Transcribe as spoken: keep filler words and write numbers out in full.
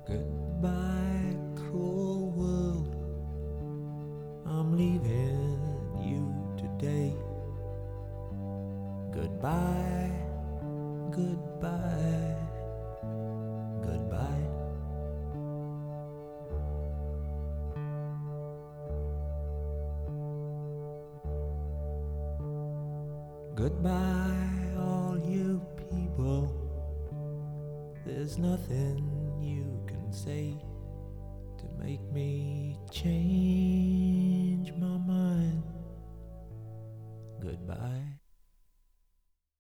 Goodbye, cruel world. I'm leaving you today. Goodbye, goodbye, goodbye. Goodbye, all you people. There's nothing you can say to make me change.